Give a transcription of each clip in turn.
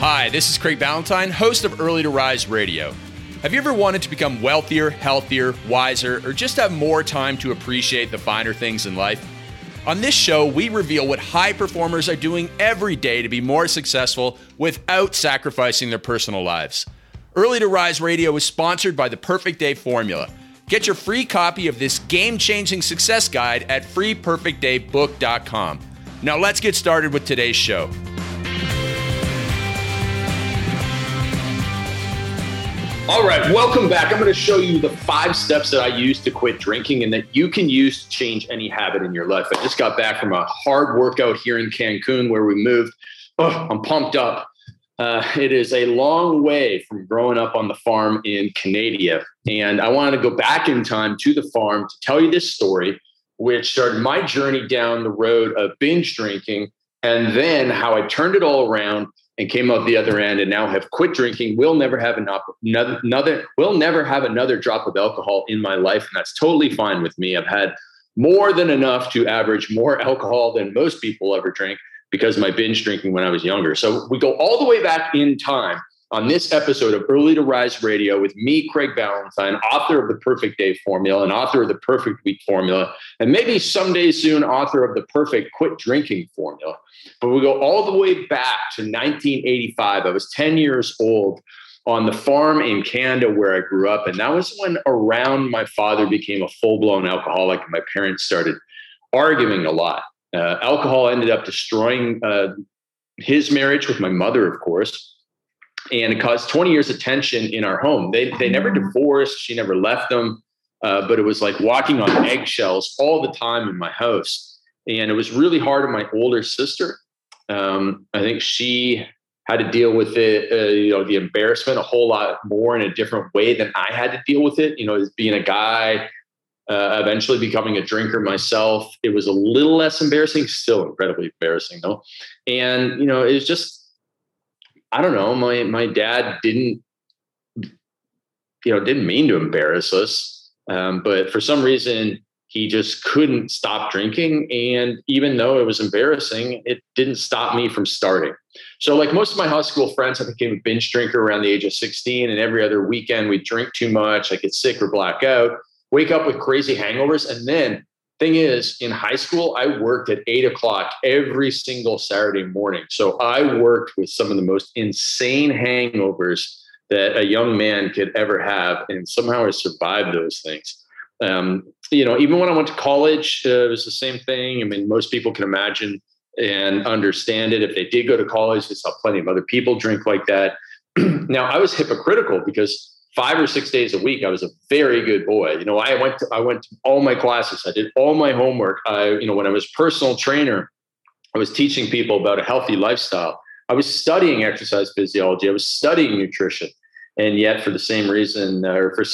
Hi, this is Craig Ballantyne, host of Early to Rise Radio. Have you ever wanted to become wealthier, healthier, wiser, or just have more time to appreciate the finer things in life? On this show, we reveal what high performers are doing every day to be more successful without sacrificing their personal lives. Early to Rise Radio is sponsored by the Perfect Day Formula. Get your free copy of this game-changing success guide at freeperfectdaybook.com. Now let's get started with today's show. All right, welcome back. I'm going to show you the 5 steps that I use to quit drinking and that you can use to change any habit in your life. I just got back from a hard workout here in Cancun where we moved. Oh, I'm pumped up. It is a long way from growing up on the farm in Canada. And I wanted to go back in time to the farm to tell you this story, which started my journey down the road of binge drinking and then how I turned it all around and came out the other end and now have quit drinking. We'll never have another drop of alcohol in my life. And that's totally fine with me. I've had more than enough to average more alcohol than most people ever drink because of my binge drinking when I was younger. So we go all the way back in time on this episode of Early to Rise Radio with me, Craig Ballantyne, author of the Perfect Day Formula and author of the Perfect Week Formula, and maybe someday soon author of the Perfect Quit Drinking Formula. But we go all the way back to 1985. I was 10 years old on the farm in Canada where I grew up. And that was when around my father became a full-blown alcoholic and my parents started arguing a lot. Alcohol ended up destroying his marriage with my mother, of course. And it caused 20 years of tension in our home. They never divorced. She never left them. But it was like walking on eggshells all the time in my house. And it was really hard on my older sister. I think she had to deal with it, the embarrassment a whole lot more in a different way than I had to deal with it. As being a guy, eventually becoming a drinker myself, it was a little less embarrassing, still incredibly embarrassing though. And, it was just, I don't know, my dad didn't mean to embarrass us. But for some reason, he just couldn't stop drinking. And even though it was embarrassing, it didn't stop me from starting. So like most of my high school friends, I became a binge drinker around the age of 16. And every other weekend we'd drink too much. I get sick or black out, wake up with crazy hangovers. And then thing is, in high school, I worked at 8:00 every single Saturday morning. So I worked with some of the most insane hangovers that a young man could ever have. And somehow I survived those things. Even when I went to college, it was the same thing. I mean, most people can imagine and understand it. If they did go to college, they saw plenty of other people drink like that. Now, I was hypocritical because 5 or 6 days a week, I was a very good boy. I went to all my classes. I did all my homework. When I was personal trainer, I was teaching people about a healthy lifestyle. I was studying exercise physiology. I was studying nutrition. And yet for some reason,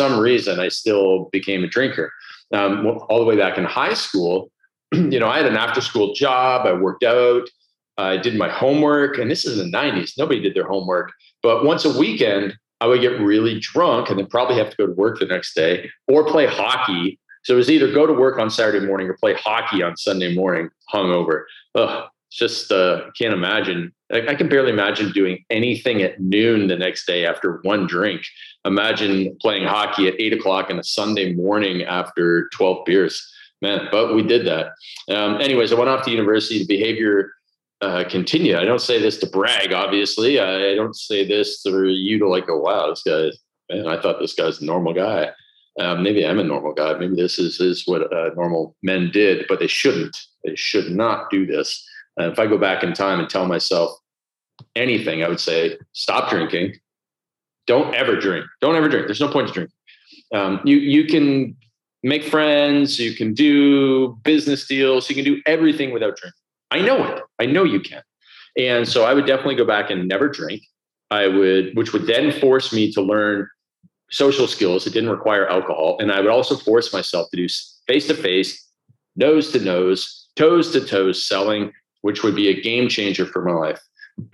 I still became a drinker. All the way back in high school, I had an after school job. I worked out. I did my homework. And this is the 90s. Nobody did their homework. But once a weekend, I would get really drunk and then probably have to go to work the next day or play hockey. So it was either go to work on Saturday morning or play hockey on Sunday morning, hungover. It's just, can't imagine. I can barely imagine doing anything at noon the next day after one drink. Imagine playing hockey at 8:00 on a Sunday morning after 12 beers. Man, but we did that. Anyways, I went off to university. The behavior continued. I don't say this to brag, obviously. I don't say this for you to like, oh, wow, this guy, man, I thought this guy's a normal guy. Maybe I'm a normal guy. Maybe this is what normal men did, but they shouldn't. They should not do this. If I go back in time and tell myself anything, I would say, stop drinking. Don't ever drink. Don't ever drink. There's no point to drink. You can make friends. You can do business deals. You can do everything without drinking. I know it. I know you can. And so I would definitely go back and never drink. Which would then force me to learn social skills. It didn't require alcohol. And I would also force myself to do face-to-face, nose-to-nose, toes-to-toes selling, which would be a game changer for my life.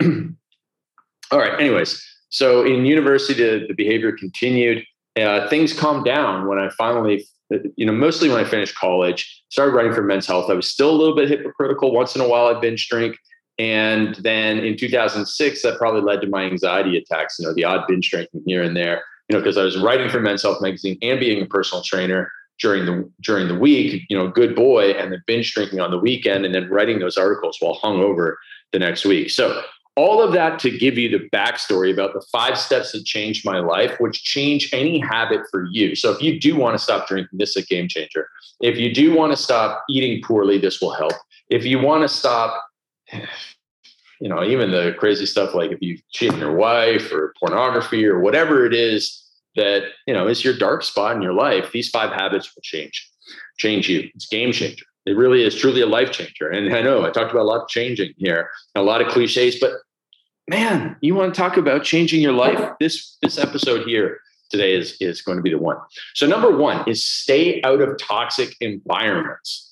All right. Anyways, so in university, the behavior continued. Things calmed down when I finally, mostly when I finished college, started writing for Men's Health. I was still a little bit hypocritical. Once in a while, I binge drink. And then in 2006, that probably led to my anxiety attacks, the odd binge drinking here and there, because I was writing for Men's Health magazine and being a personal trainer during the week, good boy, and then binge drinking on the weekend, and then writing those articles while hungover the next week. So all of that to give you the backstory about the 5 steps that changed my life, which change any habit for you. So if you do want to stop drinking, this is a game changer. If you do want to stop eating poorly, this will help. If you want to stop, even the crazy stuff like if you cheat on your wife or pornography or whatever it is that, is your dark spot in your life, these 5 habits will change you. It's a game changer. It really is truly a life changer. And I know I talked about a lot of changing here, a lot of cliches, but man, you want to talk about changing your life? This episode here today is going to be the one. So number 1 is stay out of toxic environments.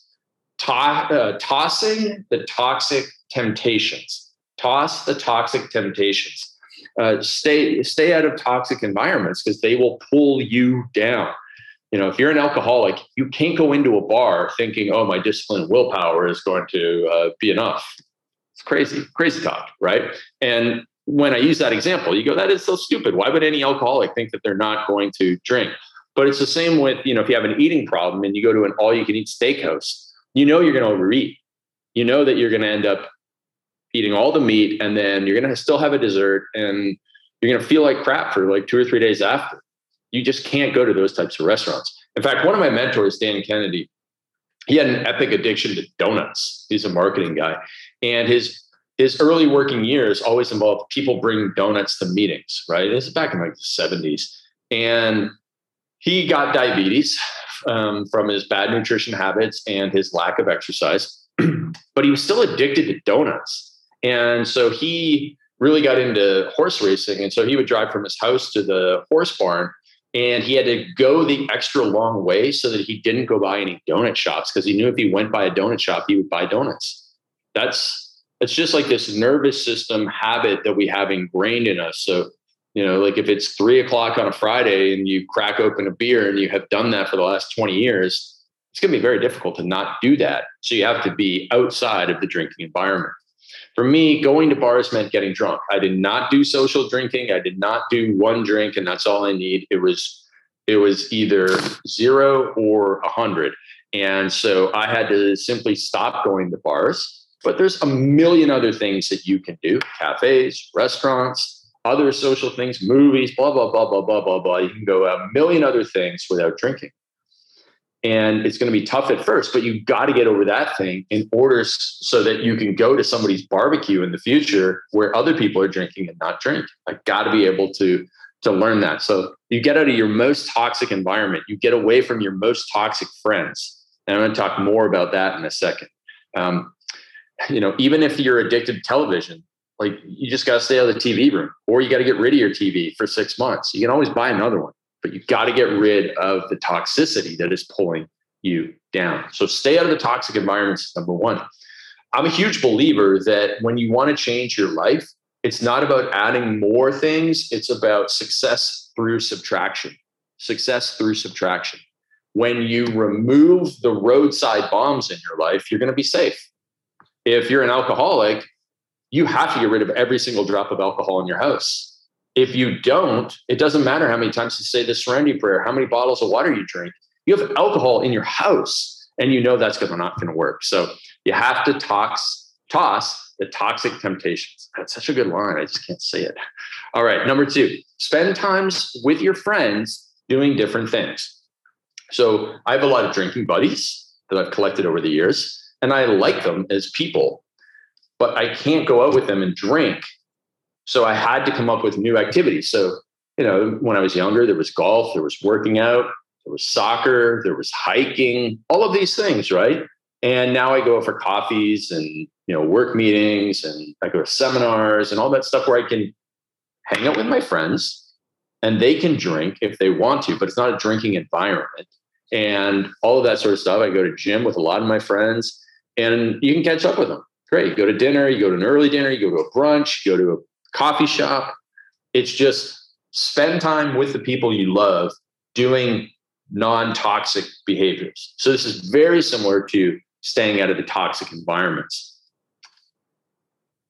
Tossing the toxic temptations. Toss the toxic temptations. Stay out of toxic environments because they will pull you down. If you're an alcoholic, you can't go into a bar thinking, oh, my discipline and willpower is going to be enough. It's crazy talk, right? And when I use that example, you go, that is so stupid. Why would any alcoholic think that they're not going to drink? But it's the same with, if you have an eating problem and you go to an all-you-can-eat steakhouse, you're going to overeat. You know that you're going to end up eating all the meat, and then you're going to still have a dessert, and you're going to feel like crap for like 2 or 3 days after. You just can't go to those types of restaurants. In fact, one of my mentors, Dan Kennedy, he had an epic addiction to donuts. He's a marketing guy. And his early working years always involved people bringing donuts to meetings, right? This is back in like the 70s. And he got diabetes from his bad nutrition habits and his lack of exercise, but he was still addicted to donuts. And so he really got into horse racing. And so he would drive from his house to the horse barn, and he had to go the extra long way so that he didn't go by any donut shops, because he knew if he went by a donut shop, he would buy donuts. It's just like this nervous system habit that we have ingrained in us. So, like if it's 3:00 on a Friday and you crack open a beer and you have done that for the last 20 years, it's going to be very difficult to not do that. So you have to be outside of the drinking environment. For me, going to bars meant getting drunk. I did not do social drinking. I did not do one drink and that's all I need. It was either 0 or 100. And so I had to simply stop going to bars. But there's a million other things that you can do: cafes, restaurants, other social things, movies, blah, blah, blah, blah, blah, blah, blah. You can go a million other things without drinking. And it's going to be tough at first, but you've got to get over that thing in order so that you can go to somebody's barbecue in the future where other people are drinking and not drink. I've got to be able to learn that. So you get out of your most toxic environment. You get away from your most toxic friends. And I'm going to talk more about that in a second. Even if you're addicted to television, like you just got to stay out of the TV room, or you got to get rid of your TV for 6 months. You can always buy another one. But you've got to get rid of the toxicity that is pulling you down. So stay out of the toxic environments, number 1. I'm a huge believer that when you want to change your life, it's not about adding more things. It's about success through subtraction. Success through subtraction. When you remove the roadside bombs in your life, you're going to be safe. If you're an alcoholic, you have to get rid of every single drop of alcohol in your house. If you don't, it doesn't matter how many times you say the Serenity Prayer, how many bottles of water you drink. You have alcohol in your house, and that's not going to work. So you have to toss the toxic temptations. That's such a good line. I just can't say it. All right, number 2, spend times with your friends doing different things. So I have a lot of drinking buddies that I've collected over the years, and I like them as people, but I can't go out with them and drink. So I had to come up with new activities. So, when I was younger, there was golf, there was working out, there was soccer, there was hiking, all of these things, right? And now I go for coffees and, work meetings, and I go to seminars and all that stuff where I can hang out with my friends and they can drink if they want to, but it's not a drinking environment. And all of that sort of stuff. I go to gym with a lot of my friends, and you can catch up with them. Great. You go to dinner, you go to an early dinner, you go to a brunch, you go to a coffee shop. It's just spend time with the people you love doing non-toxic behaviors. So this is very similar to staying out of the toxic environments.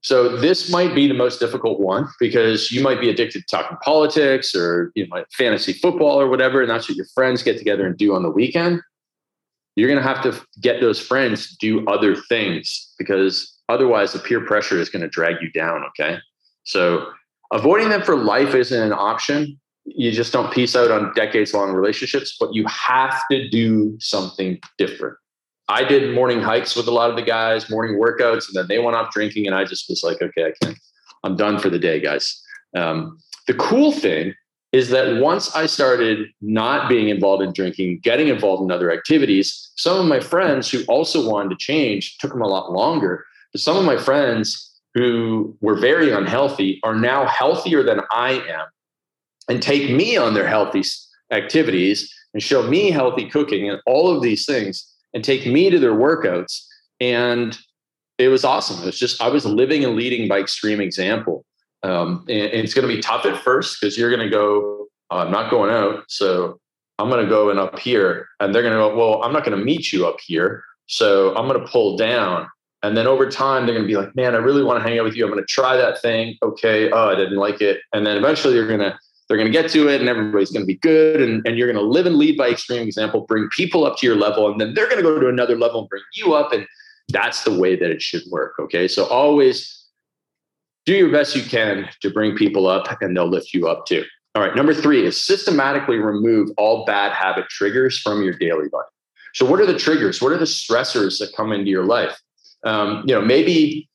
So this might be the most difficult one because you might be addicted to talking politics or fantasy football or whatever, and that's what your friends get together and do on the weekend. You're going to have to get those friends to do other things because otherwise the peer pressure is going to drag you down. Okay. So avoiding them for life isn't an option. You just don't peace out on decades long relationships, but you have to do something different. I did morning hikes with a lot of the guys, morning workouts, and then they went off drinking. And I just was like, okay, I'm done for the day, guys. The cool thing is that once I started not being involved in drinking, getting involved in other activities, some of my friends who also wanted to change, took them a lot longer. But some of my friends who were very unhealthy are now healthier than I am and take me on their healthy activities and show me healthy cooking and all of these things and take me to their workouts. And it was awesome. It was just, I was living and leading by extreme example. And it's going to be tough at first because you're going to go, I'm not going out. So I'm going to go in up here, and they're going to go, well, I'm not going to meet you up here. So I'm going to pull down. And then over time, they're going to be like, man, I really want to hang out with you. I'm going to try that thing. Okay. Oh, I didn't like it. And then eventually they're going to get to it and everybody's going to be good. And you're going to live and lead by extreme example, bring people up to your level. And then they're going to go to another level and bring you up. And that's the way that it should work. Okay. So always do your best you can to bring people up, and they'll lift you up too. All right. Number 3 is systematically remove all bad habit triggers from your daily life. So what are the triggers? What are the stressors that come into your life? Maybe,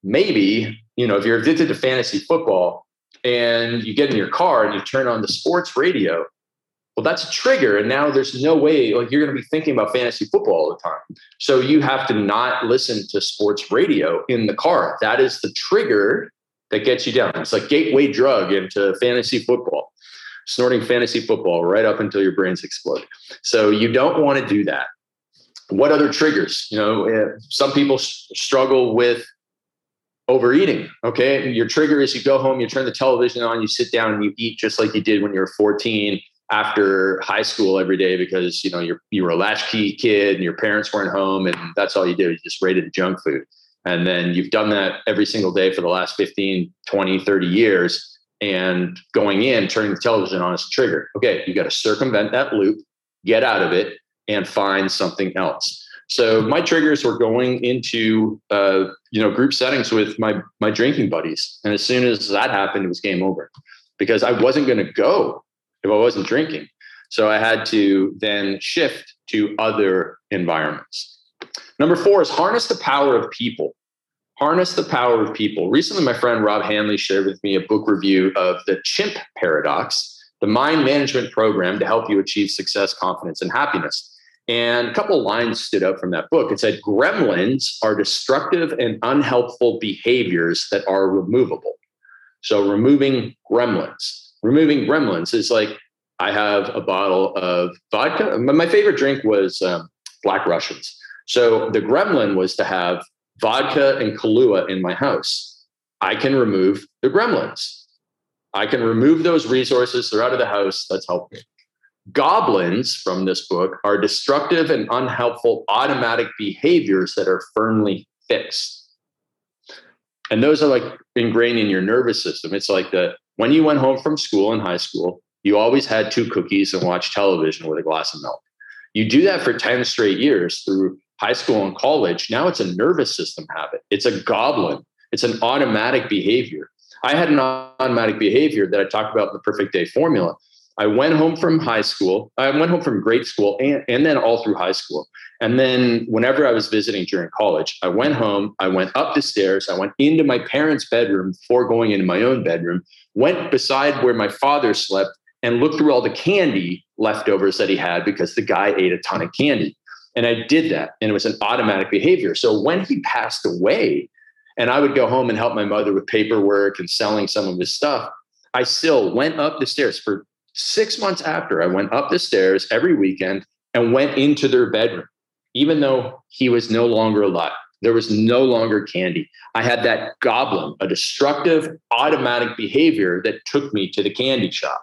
if you're addicted to fantasy football and you get in your car and you turn on the sports radio, well, that's a trigger. And now there's no way, like, you're going to be thinking about fantasy football all the time. So you have to not listen to sports radio in the car. That is the trigger that gets you down. It's like gateway drug into fantasy football, snorting fantasy football right up until your brains explode. So you don't want to do that. What other triggers? Some people struggle with overeating. Okay. Your trigger is you go home, you turn the television on, you sit down and you eat just like you did when you were 14 after high school every day because, you were a latchkey kid and your parents weren't home and that's all you did. You just raided junk food. And then you've done that every single day for the last 15, 20, 30 years. And going in, turning the television on is a trigger. Okay. You got to circumvent that loop, get out of it, and find something else. So my triggers were going into, group settings with my drinking buddies. And as soon as that happened, it was game over because I wasn't going to go if I wasn't drinking. So I had to then shift to other environments. Number 4 is harness the power of people. Harness the power of people. Recently, my friend Rob Hanley shared with me a book review of The Chimp Paradox, the mind management program to help you achieve success, confidence, and happiness. And a couple of lines stood out from that book. It said, gremlins are destructive and unhelpful behaviors that are removable. So removing gremlins is like, I have a bottle of vodka. My favorite drink was Black Russians. So the gremlin was to have vodka and Kahlua in my house. I can remove the gremlins. I can remove those resources. They're out of the house. Let's help me. Goblins from this book are destructive and unhelpful automatic behaviors that are firmly fixed. And those are like ingrained in your nervous system. It's like when you went home from school in high school, you always had 2 cookies and watched television with a glass of milk. You do that for 10 straight years through high school and college. Now it's a nervous system habit. It's a goblin. It's an automatic behavior. I had an automatic behavior that I talked about in the Perfect Day Formula. I went home from high school. I went home from grade school and then all through high school. And then whenever I was visiting during college, I went home, I went up the stairs, I went into my parents' bedroom before going into my own bedroom, went beside where my father slept and looked through all the candy leftovers that he had because the guy ate a ton of candy. And I did that. And it was an automatic behavior. So when he passed away and I would go home and help my mother with paperwork and selling some of his stuff, I still went up the stairs for 6 months after. I went up the stairs every weekend and went into their bedroom, even though he was no longer alive. There was no longer candy. I had that goblin, a destructive automatic behavior that took me to the candy shop.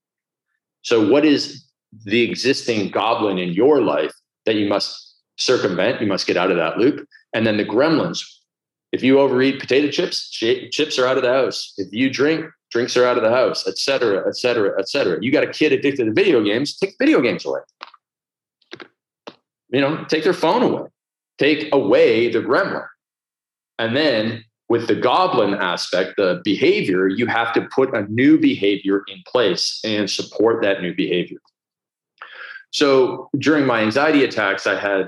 So what is the existing goblin in your life that you must circumvent? You must get out of that loop. And then the gremlins If you overeat potato chips, chips are out of the house. If you drink, drinks are out of the house, et cetera, et cetera, et cetera. You got a kid addicted to video games, take video games away. Take their phone away. Take away the gremlin. And then with the goblin aspect, the behavior, you have to put a new behavior in place and support that new behavior. So during my anxiety attacks, I had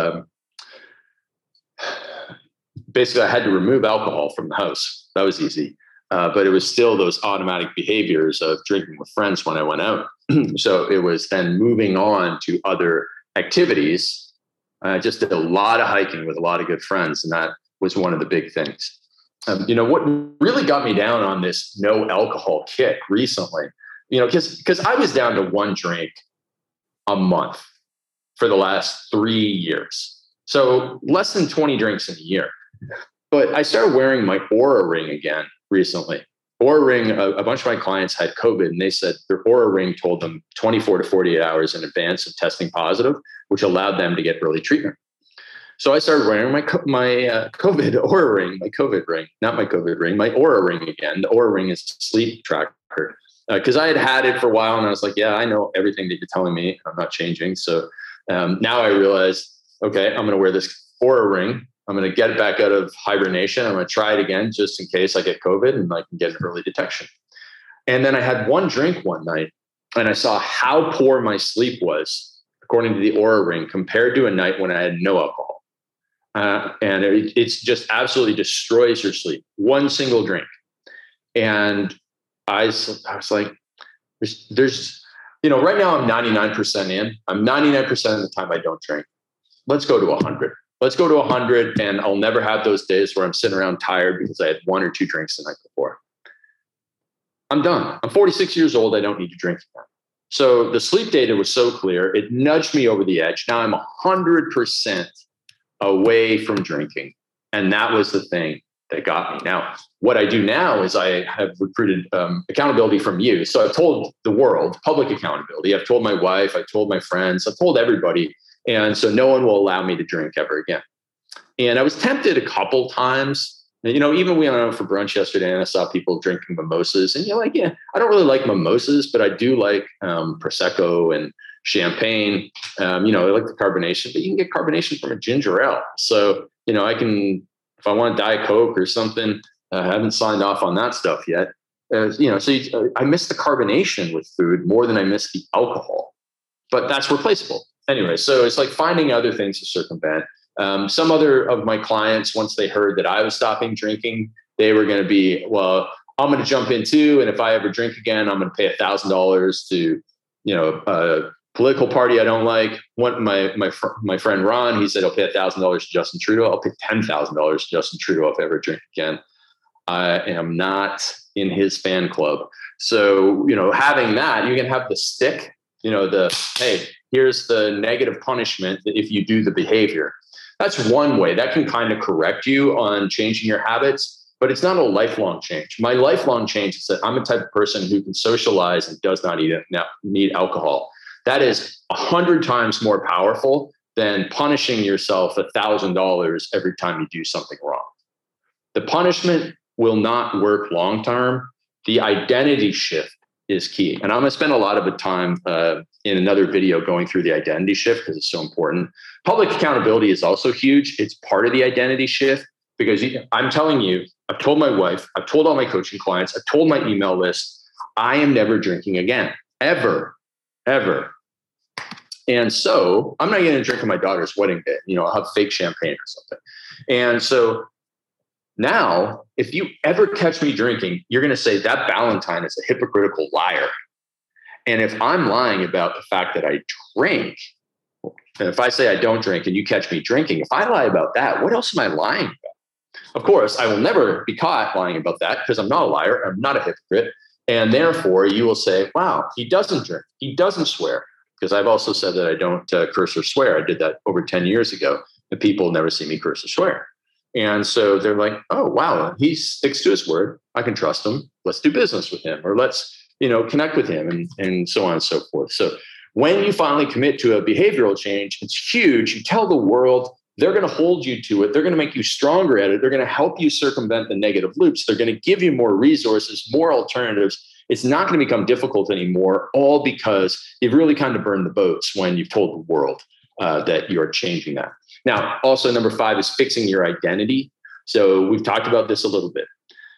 basically I had to remove alcohol from the house. That was easy. But it was still those automatic behaviors of drinking with friends when I went out. So it was then moving on to other activities. I just did a lot of hiking with a lot of good friends, and that was one of the big things. What really got me down on this no alcohol kick recently, because I was down to one drink a month for the last 3 years. So less than 20 drinks in a year. But I started wearing my Oura Ring again recently. Oura Ring, a bunch of my clients had COVID, and they said their Oura Ring told them 24 to 48 hours in advance of testing positive, which allowed them to get early treatment. So I started wearing my COVID Oura Ring, my COVID ring, not my COVID ring, my Oura Ring again. The Oura Ring is a sleep tracker because I had it for a while, and I was like, yeah, I know everything that you're telling me. I'm not changing. So now I realize, okay, I'm going to wear this Oura Ring. I'm going to get it back out of hibernation. I'm going to try it again just in case I get COVID and I can get an early detection. And then I had one drink one night, and I saw how poor my sleep was, according to the Oura Ring, compared to a night when I had no alcohol. And it's just absolutely destroys your sleep. One single drink. And I was like, there's right now I'm 99% in. I'm 99% of the time I don't drink. Let's go to 100. Let's go to 100, and I'll never have those days where I'm sitting around tired because I had 1 or 2 drinks the night before. I'm done. I'm 46 years old. I don't need to drink again. So the sleep data was so clear. It nudged me over the edge. Now I'm 100% away from drinking. And that was the thing that got me. Now, what I do now is I have recruited accountability from you. So I've told the world, public accountability. I've told my wife, I've told my friends, I've told everybody. And so no one will allow me to drink ever again. And I was tempted a couple times. Even we went out for brunch yesterday, and I saw people drinking mimosas. And you're like, yeah, I don't really like mimosas, but I do like Prosecco and champagne. I like the carbonation, but you can get carbonation from a ginger ale. So, I can, if I want Diet Coke or something, I haven't signed off on that stuff yet. I miss the carbonation with food more than I miss the alcohol, but that's replaceable. Anyway, so it's like finding other things to circumvent. Some other of my clients, once they heard that I was stopping drinking, they were going to be, well, I'm going to jump in too. And if I ever drink again, I'm going to pay $1,000 to, a political party I don't like. My friend Ron, he said, I'll pay $1,000 to Justin Trudeau. I'll pay $10,000 to Justin Trudeau if I ever drink again. I am not in his fan club. So, having that, you can have the stick, hey, here's the negative punishment if you do the behavior. That's one way that can kind of correct you on changing your habits, but it's not a lifelong change. My lifelong change is that I'm a type of person who can socialize and does not need alcohol. That is 100 times more powerful than punishing yourself $1,000 every time you do something wrong. The punishment will not work long-term. The identity shift is key. And I'm going to spend a lot of the time in another video going through the identity shift because it's so important. Public accountability is also huge. It's part of the identity shift because I'm telling you, I've told my wife, I've told all my coaching clients, I've told my email list, I am never drinking again, ever. And so I'm not going to drink on my daughter's wedding day. I'll have fake champagne or something. And so now, if you ever catch me drinking, you're going to say that Valentine is a hypocritical liar. And if I'm lying about the fact that I drink, and if I say I don't drink and you catch me drinking, if I lie about that, what else am I lying about? Of course, I will never be caught lying about that because I'm not a liar. I'm not a hypocrite. And therefore, you will say, wow, he doesn't drink. He doesn't swear. Because I've also said that I don't curse or swear. I did that over 10 years ago. And people never see me curse or swear. And so they're like, oh, wow, he sticks to his word. I can trust him. Let's do business with him, or let's, connect with him, and so on and so forth. So when you finally commit to a behavioral change, it's huge. You tell the world they're going to hold you to it. They're going to make you stronger at it. They're going to help you circumvent the negative loops. They're going to give you more resources, more alternatives. It's not going to become difficult anymore, all because you've really kind of burned the boats when you've told the world that you're changing that. Now, also number 5 is fixing your identity. So we've talked about this a little bit.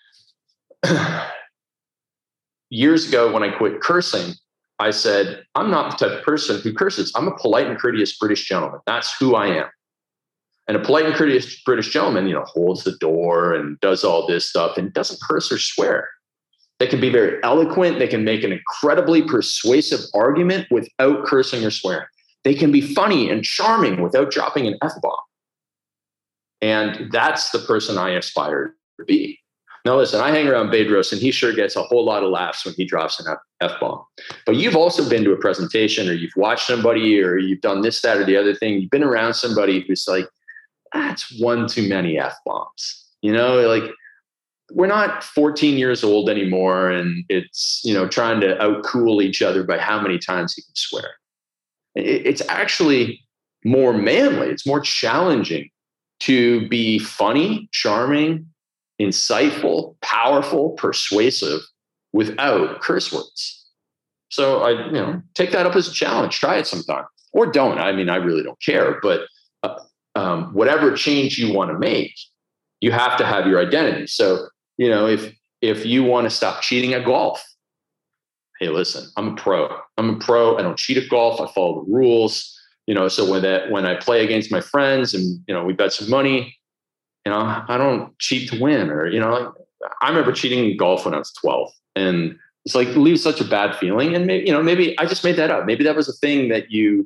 Years ago, when I quit cursing, I said, I'm not the type of person who curses. I'm a polite and courteous British gentleman. That's who I am. And a polite and courteous British gentleman, holds the door and does all this stuff and doesn't curse or swear. They can be very eloquent. They can make an incredibly persuasive argument without cursing or swearing. They can be funny and charming without dropping an F-bomb. And that's the person I aspire to be. Now, listen, I hang around Bedros, and he sure gets a whole lot of laughs when he drops an F-bomb. But you've also been to a presentation, or you've watched somebody, or you've done this, that, or the other thing. You've been around somebody who's like, that's one too many F-bombs. We're not 14 years old anymore, and it's, trying to outcool each other by how many times you can swear. It's actually more manly. It's more challenging to be funny, charming, insightful, powerful, persuasive without curse words. So I, take that up as a challenge. Try it sometime, or don't. I mean, I really don't care. But whatever change you want to make, you have to have your identity. So if you want to stop cheating at golf, hey, listen, I'm a pro. I don't cheat at golf. I follow the rules. So when I play against my friends and we bet some money, I don't cheat to win. Or I remember cheating in golf when I was 12, and it's like, it leaves such a bad feeling. And maybe I just made that up. Maybe that was a thing that you've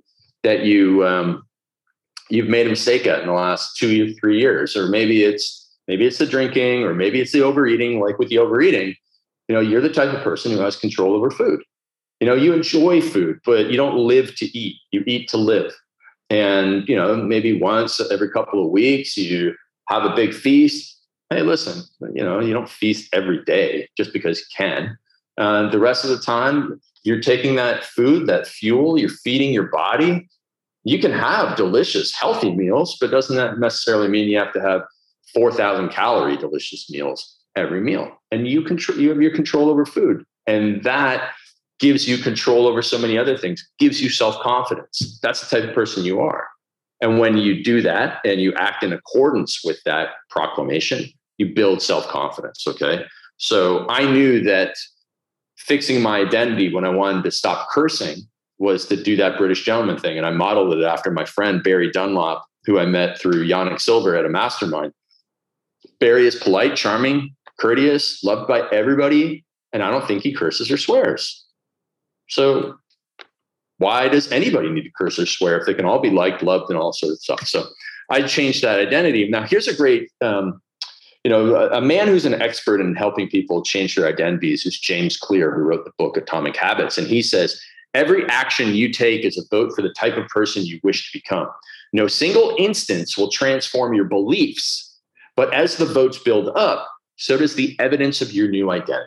made a mistake at in the last 2 or 3 years, or maybe it's the drinking, or maybe it's the overeating. Like with the overeating, you're the type of person who has control over food. You enjoy food, but you don't live to eat. You eat to live. And, maybe once every couple of weeks, you have a big feast. Hey, listen, you don't feast every day just because you can. The rest of the time, you're taking that food, that fuel, you're feeding your body. You can have delicious, healthy meals, but doesn't that necessarily mean you have to have 4,000 calorie delicious meals every meal? And you have your control over food. And that gives you control over so many other things, gives you self-confidence. That's the type of person you are. And when you do that and you act in accordance with that proclamation, you build self-confidence, okay? So I knew that fixing my identity when I wanted to stop cursing was to do that British gentleman thing. And I modeled it after my friend, Barry Dunlop, who I met through Yannick Silver at a mastermind. Barry is polite, charming, courteous, loved by everybody, and I don't think he curses or swears. So why does anybody need to curse or swear if they can all be liked, loved, and all sorts of stuff? So I changed that identity. Now, here's a great, a man who's an expert in helping people change their identities is James Clear, who wrote the book Atomic Habits. And he says, every action you take is a vote for the type of person you wish to become. No single instance will transform your beliefs, but as the votes build up, so does the evidence of your new identity.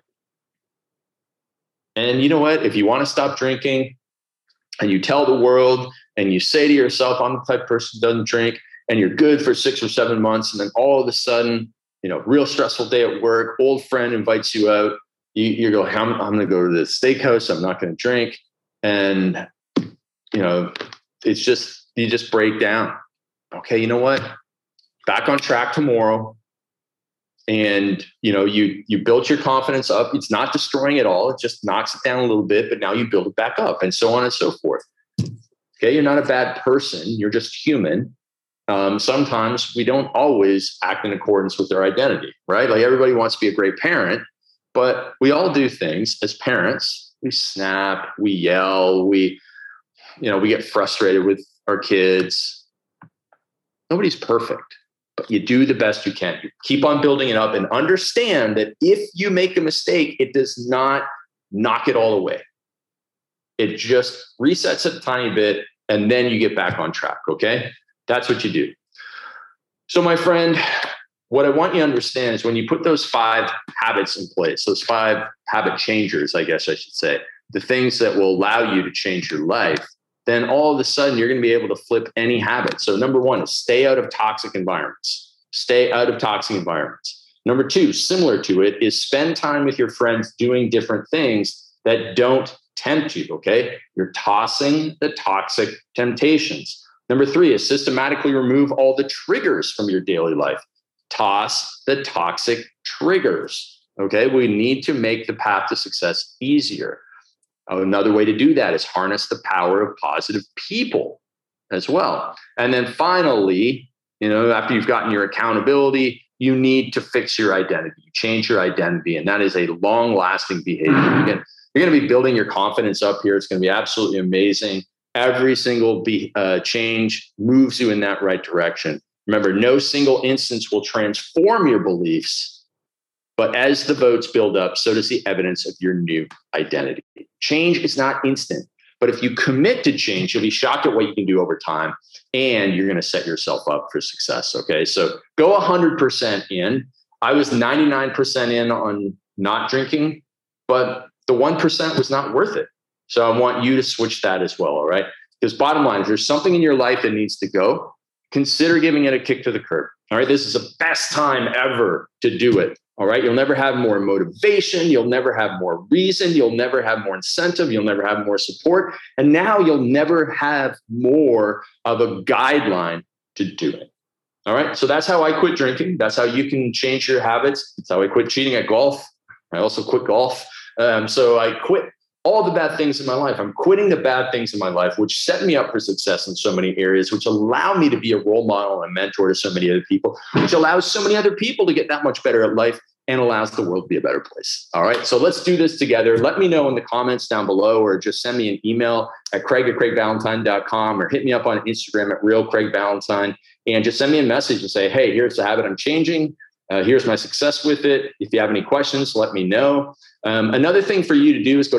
And you know what? If you want to stop drinking and you tell the world and you say to yourself, I'm the type of person who doesn't drink, and you're good for 6 or 7 months, and then all of a sudden, real stressful day at work, old friend invites you out, you go, I'm going to go to the steakhouse, I'm not going to drink. And, it's just, you just break down. Okay, you know what? Back on track tomorrow. And, you built your confidence up. It's not destroying it all. It just knocks it down a little bit, but now you build it back up, and so on and so forth. Okay. You're not a bad person. You're just human. Sometimes we don't always act in accordance with their identity, right? Like everybody wants to be a great parent, but we all do things as parents. We snap, we yell, we get frustrated with our kids. Nobody's perfect. But you do the best you can. You keep on building it up and understand that if you make a mistake, it does not knock it all away. It just resets it a tiny bit, and then you get back on track, okay? That's what you do. So my friend, what I want you to understand is when you put those 5 habits in place, those 5 habit changers, I guess I should say, the things that will allow you to change your life, then all of a sudden you're going to be able to flip any habit. So number one is stay out of toxic environments. Stay out of toxic environments. Number two, similar to it, is spend time with your friends doing different things that don't tempt you, okay? You're tossing the toxic temptations. Number three is systematically remove all the triggers from your daily life. Toss the toxic triggers, okay? We need to make the path to success easier. Another way to do that is harness the power of positive people as well. And then finally, after you've gotten your accountability, you need to fix your identity, change your identity. And that is a long-lasting behavior. Again, you're going to be building your confidence up here. It's going to be absolutely amazing. Every single change moves you in that right direction. Remember, no single instance will transform your beliefs, but as the votes build up, so does the evidence of your new identity. Change is not instant, but if you commit to change, you'll be shocked at what you can do over time, and you're going to set yourself up for success. Okay, so go 100% in. I was 99% in on not drinking, but the 1% was not worth it. So I want you to switch that as well. All right, because bottom line, if there's something in your life that needs to go, consider giving it a kick to the curb. All right, this is the best time ever to do it. All right, you'll never have more motivation. You'll never have more reason. You'll never have more incentive. You'll never have more support. And now you'll never have more of a guideline to do it. All right, so that's how I quit drinking. That's how you can change your habits. That's how I quit cheating at golf. I also quit golf. So I quit all the bad things in my life. I'm quitting the bad things in my life, which set me up for success in so many areas, which allow me to be a role model and a mentor to so many other people, which allows so many other people to get that much better at life and allows the world to be a better place. All right. So let's do this together. Let me know in the comments down below, or just send me an email at craig@craigballantyne.com, or hit me up on Instagram at realcraigballantyne, and just send me a message and say, hey, here's the habit I'm changing. Here's my success with it. If you have any questions, let me know. Another thing for you to do is go to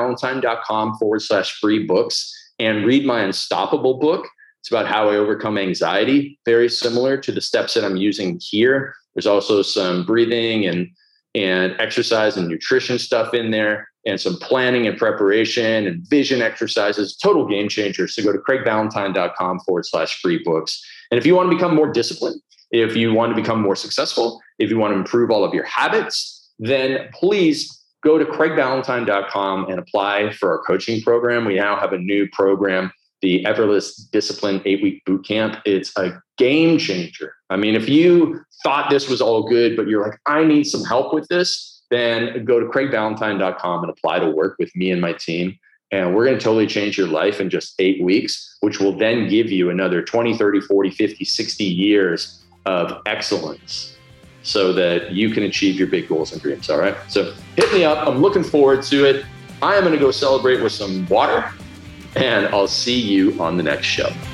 craigballantyne.com/free books and read my Unstoppable book. It's about how I overcome anxiety, very similar to the steps that I'm using here. There's also some breathing and exercise and nutrition stuff in there, and some planning and preparation and vision exercises, total game changer. So go to craigballantyne.com/free books. And if you want to become more disciplined, if you want to become more successful, if you want to improve all of your habits, then please go to craigballantyne.com and apply for our coaching program. We now have a new program, the Effortless Discipline 8-week Bootcamp. It's a game changer. I mean, if you thought this was all good, but you're like, I need some help with this, then go to craigballantyne.com and apply to work with me and my team. And we're going to totally change your life in just 8 weeks, which will then give you another 20, 30, 40, 50, 60 years of excellence so that you can achieve your big goals and dreams. All right. So hit me up. I'm looking forward to it. I am going to go celebrate with some water, and I'll see you on the next show.